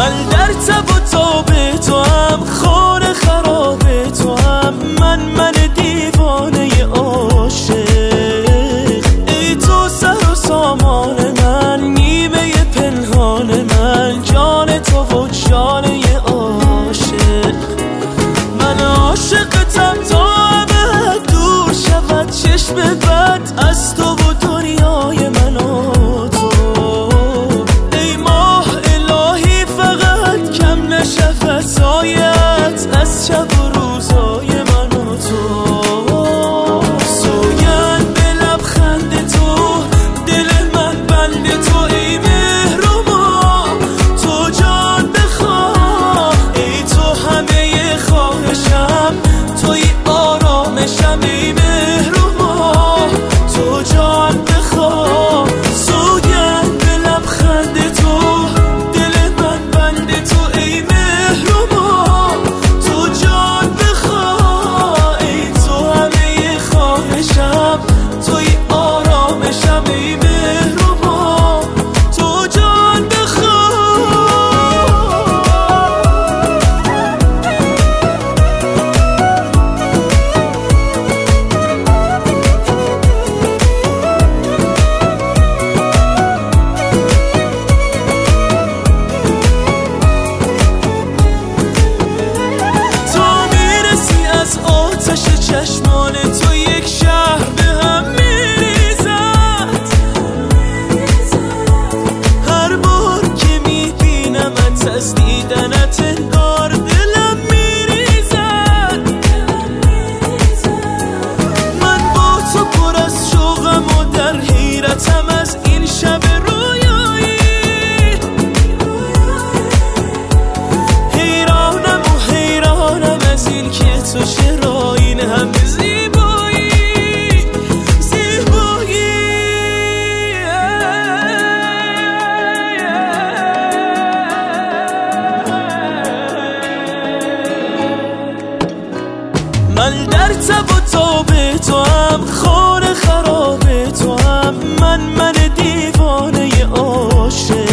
من در تب و تاب تو هم، خانه خراب تو هم، من دیوانه عاشق. ای تو سر و سامان من، نیمه پنهان من، جان تو و جانه عاشق. من عاشقتم تا ابد دور شود چشم بد از تو و دنیای من و تو. ای ماه الهی فقط کم نشود سایت از شب و روزای من و تو. سوگند به لبخند تو، دل من بند تو، ای مهر و ماه تو جان بخواه. ای تو همه خواهشم، توی آرامشم، ای مهر و ماه تو جان بخواه. سوگند به لبخند تو، دل من بند تو، ای مهر و ماه تو جان بخواه. ای تو همه خواهشم، توی آرامشم، ای مهر و ماه تو جان بخواه. تا میرسی از آتش چشمان تو، یک شهر به هم میریزد. هر بار که میبینمت از دیدنت انگار دلم میریزد. من با تو پر از شوقم و در حیرتم از این شب رویایی. حیرانم از این که تو چرا این همه زیبایی. من در تب و تاب تو هم، خانه خراب تو هم، من دیوانه عاشق.